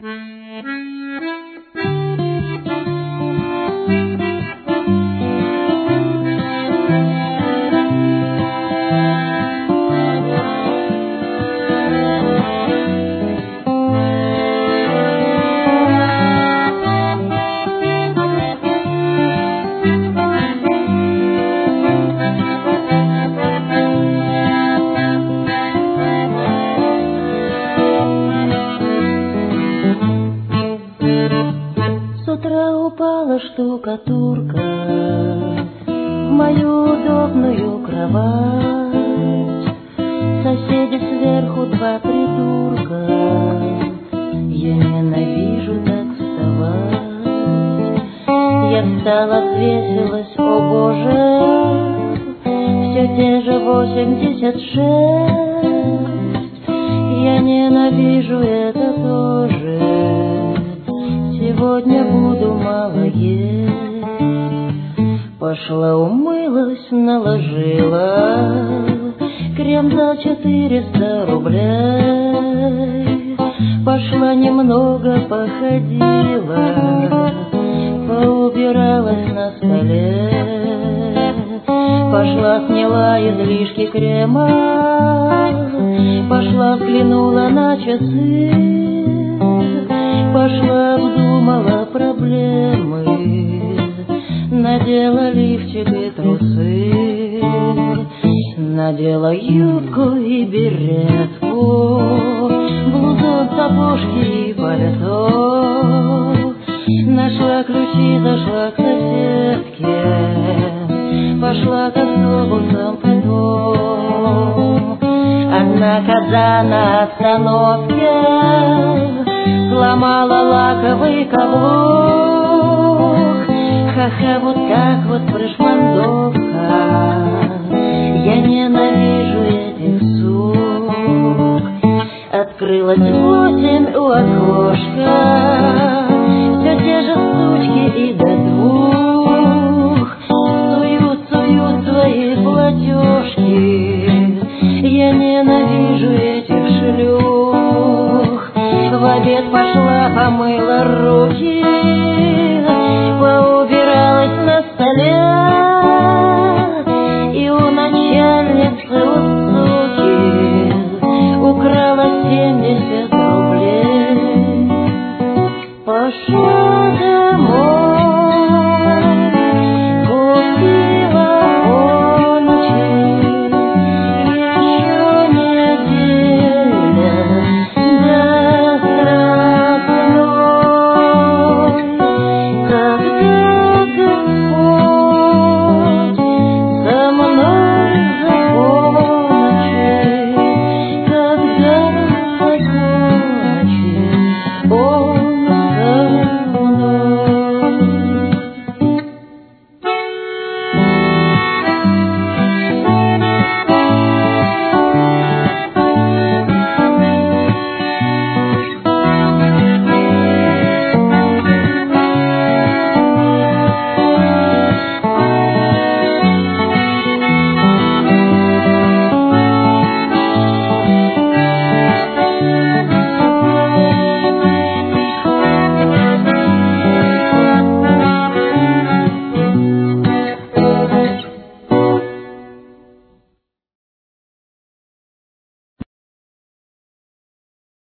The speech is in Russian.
Упала штукатурка в мою удобную кровать. Соседи сверху два придурка, я ненавижу так вставать. Я встала, взвесилась, о боже, все те же 86. Я ненавижу это тоже. Сегодня буду мало есть. Пошла умылась, наложила крем за 400 рублей. Пошла немного походила, поубиралась на столе. Пошла сняла излишки крема, пошла взглянула на часы. Пошла, обдумала проблемы, надела лифчик и трусы, надела юбку и беретку, блузон, сапожки и пальто. Нашла ключи, зашла к соседке, пошла к автобусам потом. Однако на остановке сломала лаковый каблук. Ха-ха, вот так вот прошмандовка. Я ненавижу этих сук. Открылась 8 у окошка, все те же сучки и до 2 суют свои платежки. Я ненавижу этих шлюх. В обед пошла, помыла руки, поубиралась на столе. И у начальницы, у суки, украла 70 рублей. Пошла